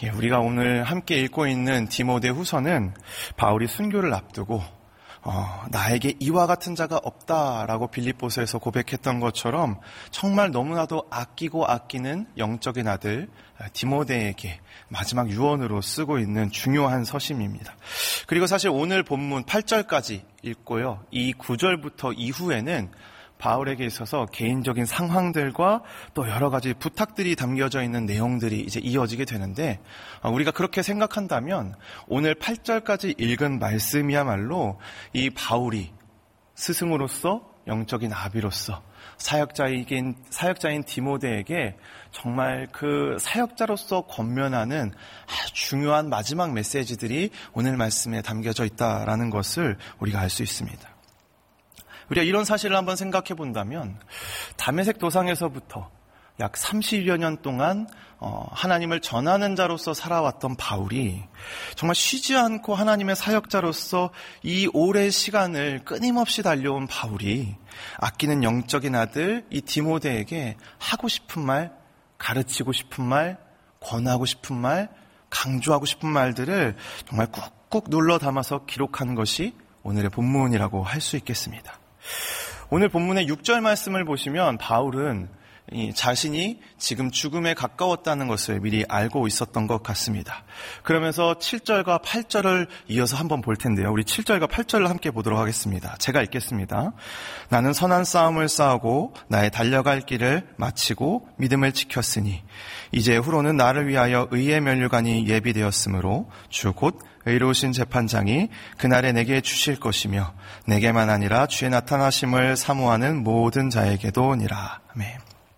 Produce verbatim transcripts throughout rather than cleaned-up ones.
예, 우리가 오늘 함께 읽고 있는 디모데후서는 바울이 순교를 앞두고 어, 나에게 이와 같은 자가 없다라고 빌립보서에서 고백했던 것처럼 정말 너무나도 아끼고 아끼는 영적인 아들 디모데에게 마지막 유언으로 쓰고 있는 중요한 서신입니다. 그리고 사실 오늘 본문 팔 절까지 읽고요. 이 구 절부터 이후에는 바울에게 있어서 개인적인 상황들과 또 여러 가지 부탁들이 담겨져 있는 내용들이 이제 이어지게 되는데, 우리가 그렇게 생각한다면 오늘 팔 절까지 읽은 말씀이야말로 이 바울이 스승으로서 영적인 아비로서 사역자이긴, 사역자인 디모데에게 정말 그 사역자로서 권면하는 아주 중요한 마지막 메시지들이 오늘 말씀에 담겨져 있다라는 것을 우리가 알 수 있습니다. 우리가 이런 사실을 한번 생각해 본다면 다메섹 도상에서부터 약 삼십여 년 동안 하나님을 전하는 자로서 살아왔던 바울이 정말 쉬지 않고 하나님의 사역자로서 이 오랜 시간을 끊임없이 달려온 바울이 아끼는 영적인 아들 이 디모데에게 하고 싶은 말, 가르치고 싶은 말, 권하고 싶은 말, 강조하고 싶은 말들을 정말 꾹꾹 눌러 담아서 기록한 것이 오늘의 본문이라고 할 수 있겠습니다. 오늘 본문의 육 절 말씀을 보시면 바울은 이 자신이 지금 죽음에 가까웠다는 것을 미리 알고 있었던 것 같습니다. 그러면서 칠 절과 팔 절을 이어서 한번 볼 텐데요. 우리 칠 절과 팔 절을 함께 보도록 하겠습니다. 제가 읽겠습니다. 나는 선한 싸움을 싸우고 나의 달려갈 길을 마치고 믿음을 지켰으니 이제 후로는 나를 위하여 의의 면류관이 예비되었으므로 주 곧 의로우신 재판장이 그날에 내게 주실 것이며 내게만 아니라 주의 나타나심을 사모하는 모든 자에게도니라. 아멘.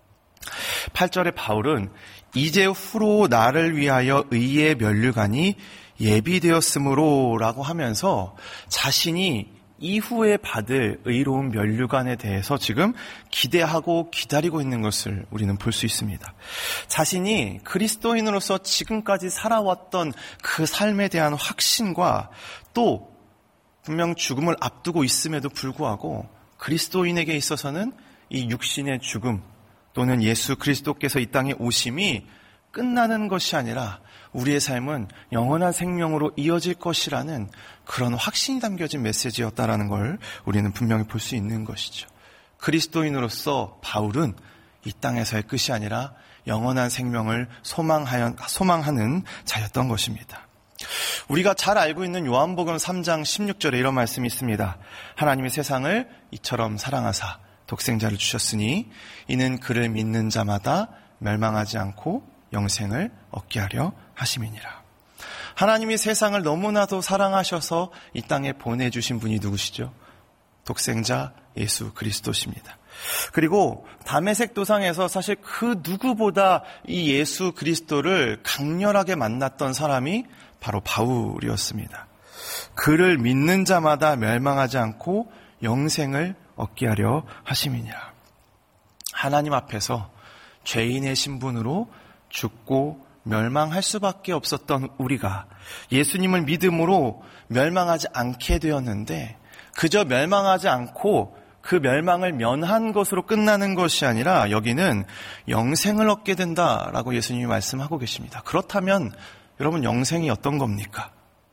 팔 절에 바울은 이제 후로 나를 위하여 의의 면류관이 예비되었으므로 라고 하면서 자신이 이후에 받을 의로운 면류관에 대해서 지금 기대하고 기다리고 있는 것을 우리는 볼 수 있습니다. 자신이 그리스도인으로서 지금까지 살아왔던 그 삶에 대한 확신과 또 분명 죽음을 앞두고 있음에도 불구하고 그리스도인에게 있어서는 이 육신의 죽음 또는 예수 그리스도께서 이 땅에 오심이 끝나는 것이 아니라 우리의 삶은 영원한 생명으로 이어질 것이라는 그런 확신이 담겨진 메시지였다라는 걸 우리는 분명히 볼 수 있는 것이죠. 그리스도인으로서 바울은 이 땅에서의 끝이 아니라 영원한 생명을 소망하여, 소망하는 자였던 것입니다. 우리가 잘 알고 있는 요한복음 삼 장 십육 절에 이런 말씀이 있습니다. 하나님이 세상을 이처럼 사랑하사 독생자를 주셨으니 이는 그를 믿는 자마다 멸망하지 않고 영생을 얻게 하려 하심이니라. 하나님이 세상을 너무나도 사랑하셔서 이 땅에 보내주신 분이 누구시죠? 독생자 예수 그리스도십니다. 그리고 다메섹 도상에서 사실 그 누구보다 이 예수 그리스도를 강렬하게 만났던 사람이 바로 바울이었습니다. 그를 믿는 자마다 멸망하지 않고 영생을 얻게 하려 하심이니라. 하나님 앞에서 죄인의 신분으로 죽고 멸망할 수밖에 없었던 우리가 예수님을 믿음으로 멸망하지 않게 되었는데 그저 멸망하지 않고 그 멸망을 면한 것으로 끝나는 것이 아니라 여기는 영생을 얻게 된다라고 예수님이 말씀하고 계십니다. 그렇다면 여러분 영생이 어떤 겁니까?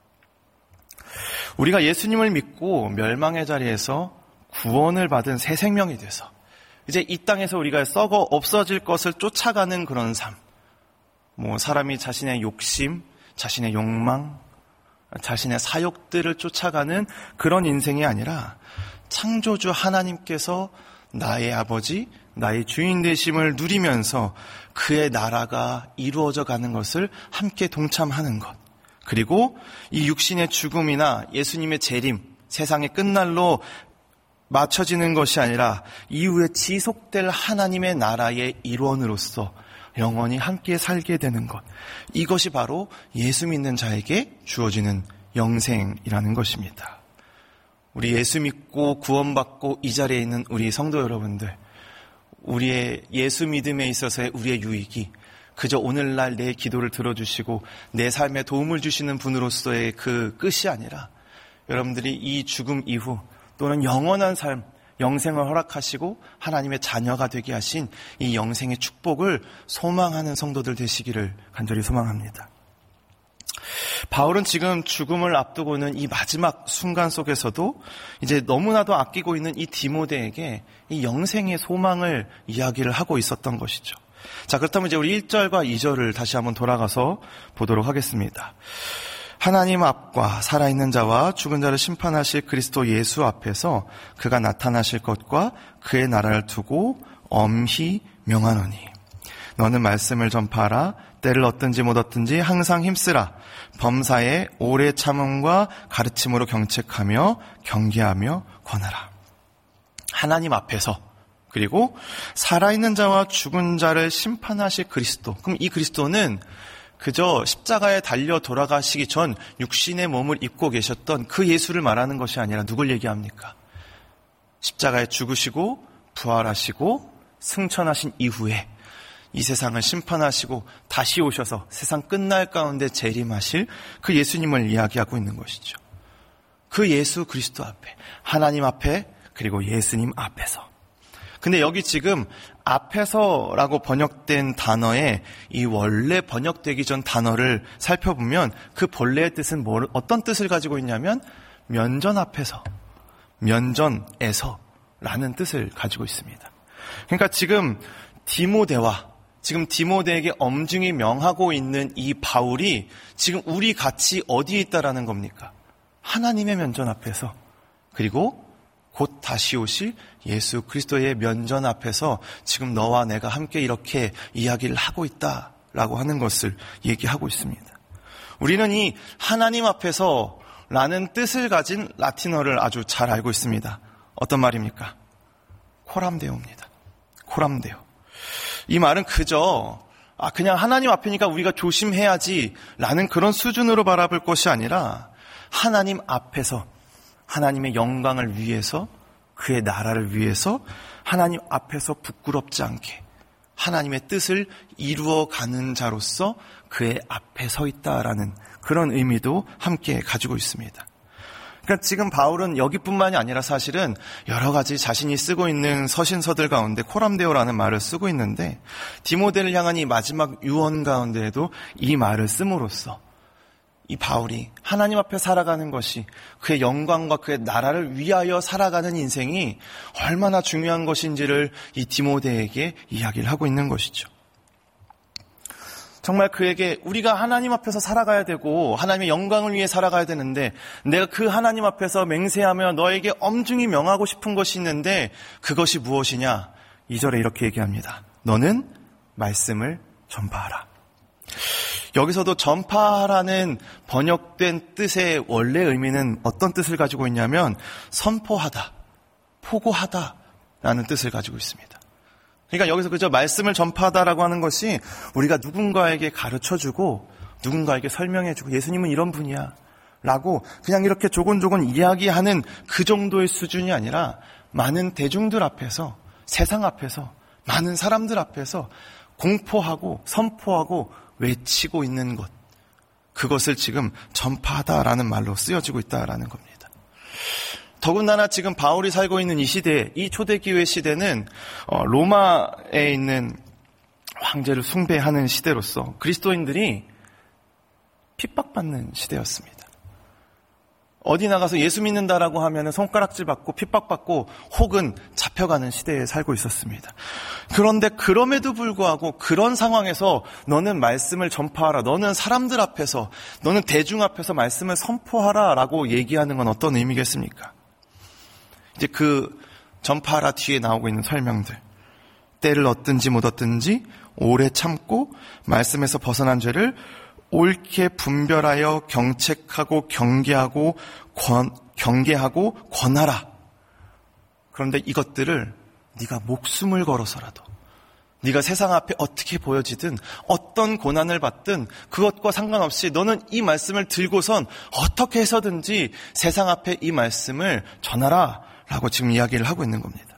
우리가 예수님을 믿고 멸망의 자리에서 구원을 받은 새 생명이 돼서 이제 이 땅에서 우리가 썩어 없어질 것을 쫓아가는 그런 삶, 뭐 사람이 자신의 욕심, 자신의 욕망, 자신의 사욕들을 쫓아가는 그런 인생이 아니라 창조주 하나님께서 나의 아버지, 나의 주인 되심을 누리면서 그의 나라가 이루어져 가는 것을 함께 동참하는 것, 그리고 이 육신의 죽음이나 예수님의 재림, 세상의 끝날로 맞춰지는 것이 아니라 이후에 지속될 하나님의 나라의 일원으로서 영원히 함께 살게 되는 것, 이것이 바로 예수 믿는 자에게 주어지는 영생이라는 것입니다. 우리 예수 믿고 구원받고 이 자리에 있는 우리 성도 여러분들, 우리의 예수 믿음에 있어서의 우리의 유익이 그저 오늘날 내 기도를 들어주시고 내 삶에 도움을 주시는 분으로서의 그 끝이 아니라 여러분들이 이 죽음 이후 또는 영원한 삶, 영생을 허락하시고 하나님의 자녀가 되게 하신 이 영생의 축복을 소망하는 성도들 되시기를 간절히 소망합니다. 바울은 지금 죽음을 앞두고 있는 이 마지막 순간 속에서도 이제 너무나도 아끼고 있는 이 디모데에게 이 영생의 소망을 이야기를 하고 있었던 것이죠. 자, 그렇다면 이제 우리 일 절과 이 절을 다시 한번 돌아가서 보도록 하겠습니다. 하나님 앞과 살아있는 자와 죽은 자를 심판하실 그리스도 예수 앞에서 그가 나타나실 것과 그의 나라를 두고 엄히 명하노니 너는 말씀을 전파하라. 때를 얻든지 못 얻든지 항상 힘쓰라. 범사에 오래 참음과 가르침으로 경책하며 경계하며 권하라. 하나님 앞에서, 그리고 살아있는 자와 죽은 자를 심판하실 그리스도. 그럼 이 그리스도는 그저 십자가에 달려 돌아가시기 전 육신의 몸을 입고 계셨던 그 예수를 말하는 것이 아니라 누굴 얘기합니까? 십자가에 죽으시고 부활하시고 승천하신 이후에 이 세상을 심판하시고 다시 오셔서 세상 끝날 가운데 재림하실 그 예수님을 이야기하고 있는 것이죠. 그 예수 그리스도 앞에, 하나님 앞에, 그리고 예수님 앞에서. 근데 여기 지금 앞에서라고 번역된 단어의 이 원래 번역되기 전 단어를 살펴보면 그 본래의 뜻은 뭐, 어떤 뜻을 가지고 있냐면 면전 앞에서, 면전에서 라는 뜻을 가지고 있습니다. 그러니까 지금 디모데와 지금 디모데에게 엄중히 명하고 있는 이 바울이 지금 우리 같이 어디에 있다라는 겁니까? 하나님의 면전 앞에서, 그리고 곧 다시 오실 예수 그리스도의 면전 앞에서 지금 너와 내가 함께 이렇게 이야기를 하고 있다라고 하는 것을 얘기하고 있습니다. 우리는 이 하나님 앞에서 라는 뜻을 가진 라틴어를 아주 잘 알고 있습니다. 어떤 말입니까? 코람데오입니다. 코람데오. 이 말은 그저 아 그냥 하나님 앞이니까 우리가 조심해야지 라는 그런 수준으로 바라볼 것이 아니라 하나님 앞에서 하나님의 영광을 위해서, 그의 나라를 위해서 하나님 앞에서 부끄럽지 않게 하나님의 뜻을 이루어가는 자로서 그의 앞에 서 있다라는 그런 의미도 함께 가지고 있습니다. 그러니까 지금 바울은 여기뿐만이 아니라 사실은 여러 가지 자신이 쓰고 있는 서신서들 가운데 코람데오라는 말을 쓰고 있는데 디모데를 향한 이 마지막 유언 가운데에도 이 말을 씀으로써 이 바울이 하나님 앞에 살아가는 것이 그의 영광과 그의 나라를 위하여 살아가는 인생이 얼마나 중요한 것인지를 이 디모데에게 이야기를 하고 있는 것이죠. 정말 그에게 우리가 하나님 앞에서 살아가야 되고 하나님의 영광을 위해 살아가야 되는데 내가 그 하나님 앞에서 맹세하며 너에게 엄중히 명하고 싶은 것이 있는데 그것이 무엇이냐? 이 절에 이렇게 얘기합니다. 너는 말씀을 전파하라. 여기서도 전파라는 번역된 뜻의 원래 의미는 어떤 뜻을 가지고 있냐면 선포하다, 포고하다라는 뜻을 가지고 있습니다. 그러니까 여기서 그저 말씀을 전파하다라고 하는 것이 우리가 누군가에게 가르쳐주고 누군가에게 설명해주고 예수님은 이런 분이야 라고 그냥 이렇게 조곤조곤 이야기하는 그 정도의 수준이 아니라 많은 대중들 앞에서, 세상 앞에서, 많은 사람들 앞에서 공포하고 선포하고 외치고 있는 것, 그것을 지금 전파하다라는 말로 쓰여지고 있다라는 겁니다. 더군다나 지금 바울이 살고 있는 이 시대, 이 초대기회 시대는 로마에 있는 황제를 숭배하는 시대로서 그리스도인들이 핍박받는 시대였습니다. 어디 나가서 예수 믿는다라고 하면 손가락질 받고 핍박받고 혹은 잡혀가는 시대에 살고 있었습니다. 그런데 그럼에도 불구하고 그런 상황에서 너는 말씀을 전파하라, 너는 사람들 앞에서, 너는 대중 앞에서 말씀을 선포하라 라고 얘기하는 건 어떤 의미겠습니까? 이제 그 전파하라 뒤에 나오고 있는 설명들, 때를 얻든지 못 얻든지 오래 참고 말씀에서 벗어난 죄를 옳게 분별하여 경책하고 경계하고 권, 경계하고 권하라. 그런데 이것들을 네가 목숨을 걸어서라도, 네가 세상 앞에 어떻게 보여지든 어떤 고난을 받든 그것과 상관없이 너는 이 말씀을 들고선 어떻게 해서든지 세상 앞에 이 말씀을 전하라 라고 지금 이야기를 하고 있는 겁니다.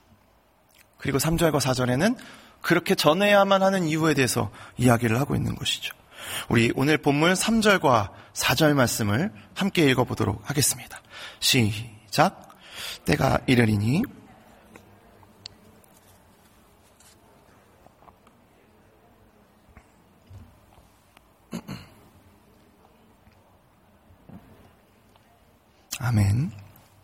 그리고 삼 절과 사 절에는 그렇게 전해야만 하는 이유에 대해서 이야기를 하고 있는 것이죠. 우리 오늘 본문 삼 절과 사 절 말씀을 함께 읽어보도록 하겠습니다. 시작. 때가 이르리니 아멘.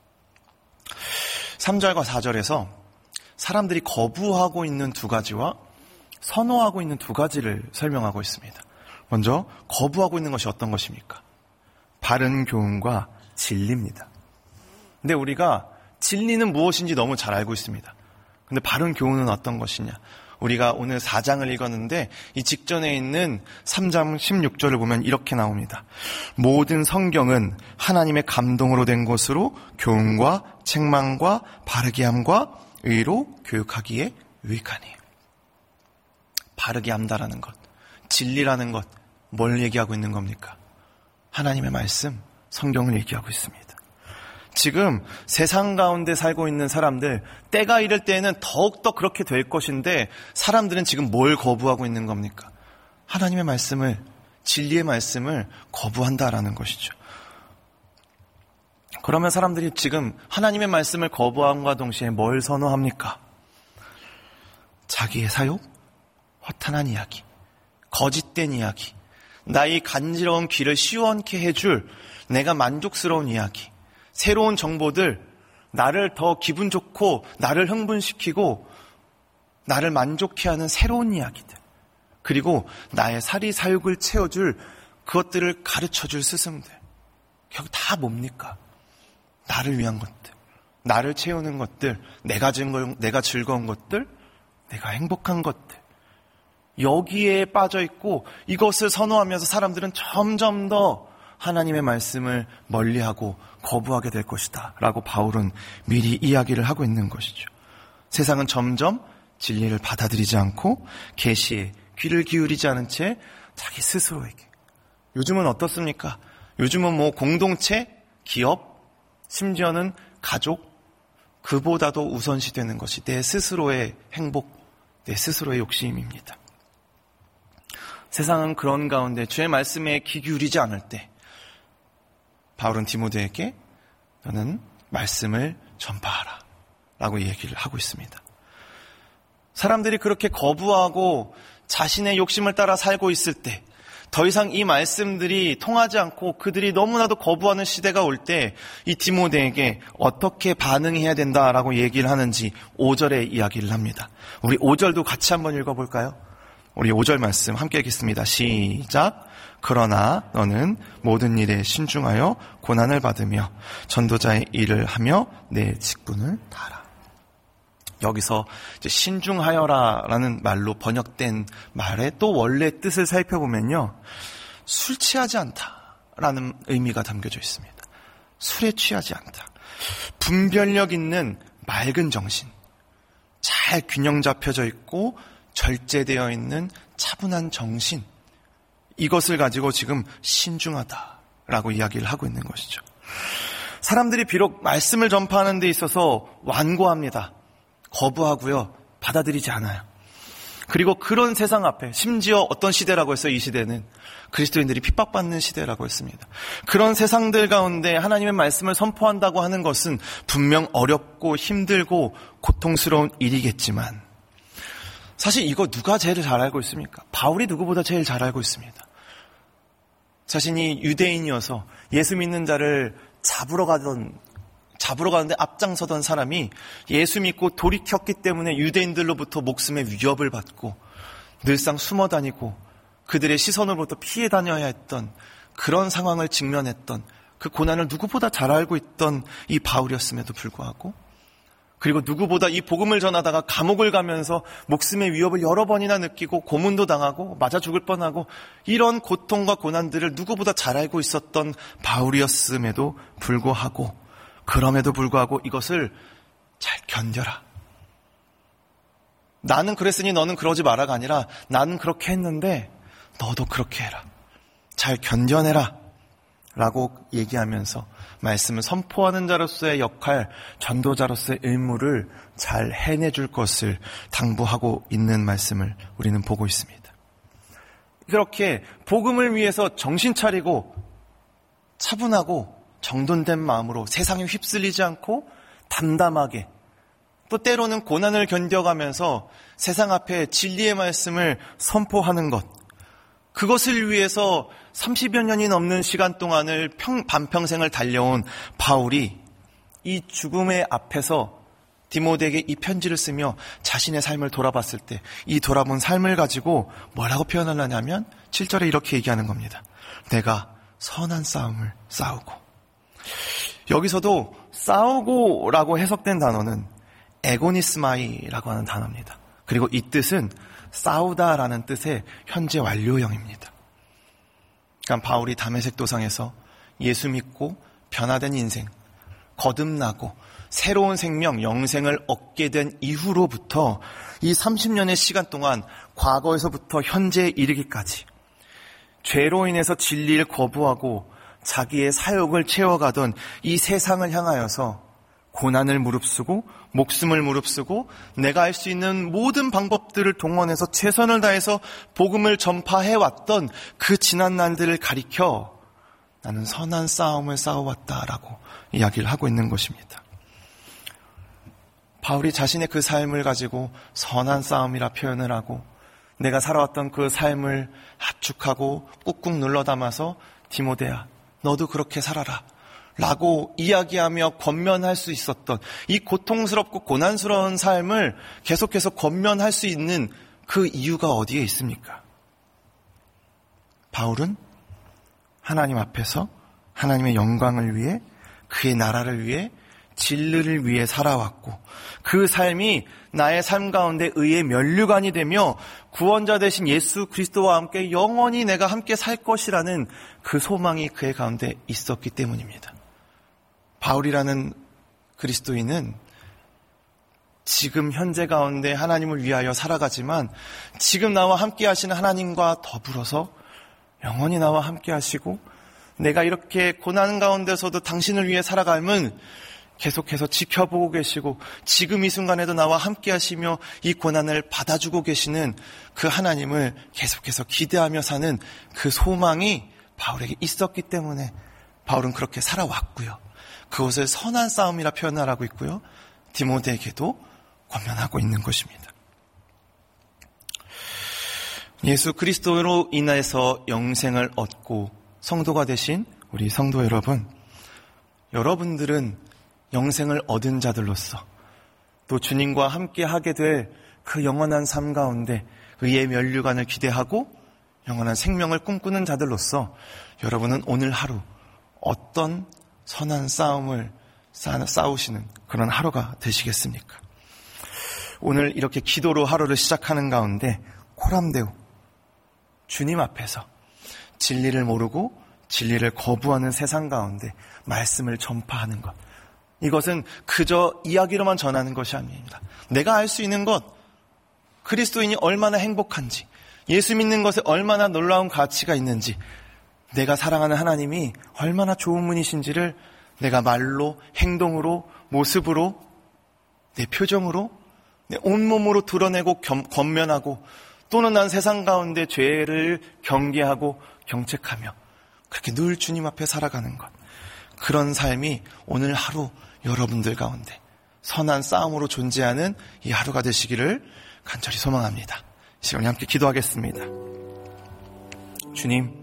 삼 절과 사 절에서 사람들이 거부하고 있는 두 가지와 선호하고 있는 두 가지를 설명하고 있습니다. 먼저 거부하고 있는 것이 어떤 것입니까? 바른 교훈과 진리입니다. 근데 우리가 진리는 무엇인지 너무 잘 알고 있습니다. 근데 바른 교훈은 어떤 것이냐? 우리가 오늘 사 장을 읽었는데 이 직전에 있는 삼 장 십육 절을 보면 이렇게 나옵니다. 모든 성경은 하나님의 감동으로 된 것으로 교훈과 책망과 바르게 함과 의로 교육하기에 유익하니. 바르게 함다라는 것, 진리라는 것, 뭘 얘기하고 있는 겁니까? 하나님의 말씀, 성경을 얘기하고 있습니다. 지금 세상 가운데 살고 있는 사람들, 때가 이럴 때에는 더욱더 그렇게 될 것인데 사람들은 지금 뭘 거부하고 있는 겁니까? 하나님의 말씀을, 진리의 말씀을 거부한다라는 것이죠. 그러면 사람들이 지금 하나님의 말씀을 거부함과 동시에 뭘 선호합니까? 자기의 사욕, 허탄한 이야기, 거짓된 이야기, 나의 간지러운 귀를 시원케 해줄 내가 만족스러운 이야기, 새로운 정보들, 나를 더 기분 좋고 나를 흥분시키고 나를 만족해 하는 새로운 이야기들, 그리고 나의 사리사욕을 채워줄 그것들을 가르쳐줄 스승들, 결국 다 뭡니까? 나를 위한 것들, 나를 채우는 것들, 내가 즐거운, 내가 즐거운 것들, 내가 행복한 것들, 여기에 빠져있고 이것을 선호하면서 사람들은 점점 더 하나님의 말씀을 멀리하고 거부하게 될 것이다 라고 바울은 미리 이야기를 하고 있는 것이죠. 세상은 점점 진리를 받아들이지 않고 계시에 귀를 기울이지 않은 채 자기 스스로에게, 요즘은 어떻습니까? 요즘은 뭐 공동체, 기업, 심지어는 가족, 그보다도 우선시되는 것이 내 스스로의 행복, 내 스스로의 욕심입니다. 세상은 그런 가운데 주의 말씀에 귀 기울이지 않을 때 바울은 디모데에게 너는 말씀을 전파하라 라고 얘기를 하고 있습니다. 사람들이 그렇게 거부하고 자신의 욕심을 따라 살고 있을 때, 더 이상 이 말씀들이 통하지 않고 그들이 너무나도 거부하는 시대가 올 때 이 디모데에게 어떻게 반응해야 된다라고 얘기를 하는지 오 절에 이야기를 합니다. 우리 오 절도 같이 한번 읽어볼까요? 우리 오 절 말씀 함께 읽겠습니다. 시작. 그러나 너는 모든 일에 신중하여 고난을 받으며 전도자의 일을 하며 내 직분을 다하라. 여기서 이제 신중하여라라는 말로 번역된 말의 또 원래 뜻을 살펴보면요, 술 취하지 않다라는 의미가 담겨져 있습니다. 술에 취하지 않다. 분별력 있는 맑은 정신, 잘 균형 잡혀져 있고 절제되어 있는 차분한 정신, 이것을 가지고 지금 신중하다라고 이야기를 하고 있는 것이죠. 사람들이 비록 말씀을 전파하는 데 있어서 완고합니다. 거부하고요, 받아들이지 않아요. 그리고 그런 세상 앞에, 심지어 어떤 시대라고 했어요? 이 시대는 그리스도인들이 핍박받는 시대라고 했습니다. 그런 세상들 가운데 하나님의 말씀을 선포한다고 하는 것은 분명 어렵고 힘들고 고통스러운 일이겠지만, 사실 이거 누가 제일 잘 알고 있습니까? 바울이 누구보다 제일 잘 알고 있습니다. 자신이 유대인이어서 예수 믿는 자를 잡으러 가던, 잡으러 가는데 앞장서던 사람이 예수 믿고 돌이켰기 때문에 유대인들로부터 목숨의 위협을 받고 늘상 숨어 다니고 그들의 시선으로부터 피해 다녀야 했던 그런 상황을 직면했던, 그 고난을 누구보다 잘 알고 있던 이 바울이었음에도 불구하고, 그리고 누구보다 이 복음을 전하다가 감옥을 가면서 목숨의 위협을 여러 번이나 느끼고 고문도 당하고 맞아 죽을 뻔하고 이런 고통과 고난들을 누구보다 잘 알고 있었던 바울이었음에도 불구하고, 그럼에도 불구하고 이것을 잘 견뎌라. 나는 그랬으니 너는 그러지 마라가 아니라 나는 그렇게 했는데 너도 그렇게 해라. 잘 견뎌내라 라고 얘기하면서 말씀을 선포하는 자로서의 역할, 전도자로서의 의무를 잘 해내줄 것을 당부하고 있는 말씀을 우리는 보고 있습니다. 그렇게 복음을 위해서 정신 차리고 차분하고 정돈된 마음으로 세상에 휩쓸리지 않고 담담하게, 또 때로는 고난을 견뎌가면서 세상 앞에 진리의 말씀을 선포하는 것, 그것을 위해서 삼십여 년이 넘는 시간 동안을 평, 반평생을 달려온 바울이 이 죽음의 앞에서 디모데에게 이 편지를 쓰며 자신의 삶을 돌아봤을 때 이 돌아본 삶을 가지고 뭐라고 표현을 하냐면 칠 절에 이렇게 얘기하는 겁니다. 내가 선한 싸움을 싸우고. 여기서도 싸우고라고 해석된 단어는 에고니스마이라고 하는 단어입니다. 그리고 이 뜻은 싸우다라는 뜻의 현재 완료형입니다. 그러니까 바울이 다메섹 도상에서 예수 믿고 변화된 인생, 거듭나고 새로운 생명, 영생을 얻게 된 이후로부터 이 삼십 년의 시간 동안 과거에서부터 현재에 이르기까지 죄로 인해서 진리를 거부하고 자기의 사욕을 채워가던 이 세상을 향하여서 고난을 무릅쓰고 목숨을 무릅쓰고 내가 할 수 있는 모든 방법들을 동원해서 최선을 다해서 복음을 전파해왔던 그 지난 날들을 가리켜 나는 선한 싸움을 싸워왔다라고 이야기를 하고 있는 것입니다. 바울이 자신의 그 삶을 가지고 선한 싸움이라 표현을 하고 내가 살아왔던 그 삶을 압축하고 꾹꾹 눌러 담아서 디모데야 너도 그렇게 살아라 라고 이야기하며 권면할 수 있었던 이 고통스럽고 고난스러운 삶을 계속해서 권면할 수 있는 그 이유가 어디에 있습니까? 바울은 하나님 앞에서 하나님의 영광을 위해 그의 나라를 위해 진리를 위해 살아왔고 그 삶이 나의 삶 가운데 의의 면류관이 되며 구원자 되신 예수 그리스도와 함께 영원히 내가 함께 살 것이라는 그 소망이 그의 가운데 있었기 때문입니다. 바울이라는 그리스도인은 지금 현재 가운데 하나님을 위하여 살아가지만 지금 나와 함께 하시는 하나님과 더불어서 영원히 나와 함께 하시고 내가 이렇게 고난 가운데서도 당신을 위해 살아가면 계속해서 지켜보고 계시고 지금 이 순간에도 나와 함께 하시며 이 고난을 받아주고 계시는 그 하나님을 계속해서 기대하며 사는 그 소망이 바울에게 있었기 때문에 바울은 그렇게 살아왔고요. 그것을 선한 싸움이라 표현하라고 있고요. 디모데에게도 권면하고 있는 것입니다. 예수 그리스도로 인해서 영생을 얻고 성도가 되신 우리 성도 여러분, 여러분들은 영생을 얻은 자들로서 또 주님과 함께 하게 될 그 영원한 삶 가운데 의의 면류관을 기대하고 영원한 생명을 꿈꾸는 자들로서 여러분은 오늘 하루 어떤 선한 싸움을 싸우시는 그런 하루가 되시겠습니까? 오늘 이렇게 기도로 하루를 시작하는 가운데 코람데우 주님 앞에서 진리를 모르고 진리를 거부하는 세상 가운데 말씀을 전파하는 것, 이것은 그저 이야기로만 전하는 것이 아닙니다. 내가 알 수 있는 것, 그리스도인이 얼마나 행복한지, 예수 믿는 것에 얼마나 놀라운 가치가 있는지, 내가 사랑하는 하나님이 얼마나 좋은 분이신지를 내가 말로, 행동으로, 모습으로, 내 표정으로, 내 온몸으로 드러내고 겸, 권면하고 또는 난 세상 가운데 죄를 경계하고 경책하며 그렇게 늘 주님 앞에 살아가는 것, 그런 삶이 오늘 하루 여러분들 가운데 선한 싸움으로 존재하는 이 하루가 되시기를 간절히 소망합니다. 시간에 함께 기도하겠습니다. 주님,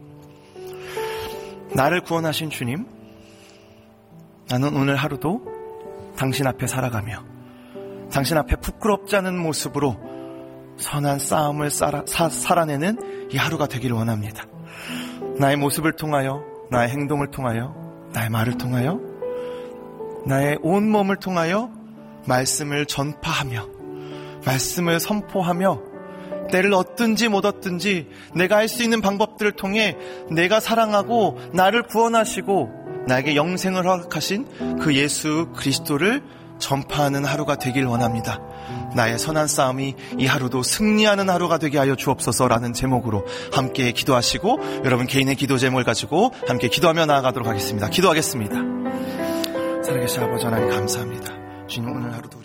나를 구원하신 주님, 나는 오늘 하루도 당신 앞에 살아가며 당신 앞에 부끄럽지 않은 모습으로 선한 싸움을 살아, 사, 살아내는 이 하루가 되기를 원합니다. 나의 모습을 통하여, 나의 행동을 통하여, 나의 말을 통하여, 나의 온몸을 통하여 말씀을 전파하며 말씀을 선포하며 때를 얻든지 못 얻든지 내가 할 수 있는 방법들을 통해 내가 사랑하고 나를 구원하시고 나에게 영생을 허락하신 그 예수 그리스도를 전파하는 하루가 되길 원합니다. 나의 선한 싸움이 이 하루도 승리하는 하루가 되게 하여 주옵소서라는 제목으로 함께 기도하시고 여러분 개인의 기도 제목을 가지고 함께 기도하며 나아가도록 하겠습니다. 기도하겠습니다. 살아계신 아버지 하나님 감사합니다. 주님 오늘 하루도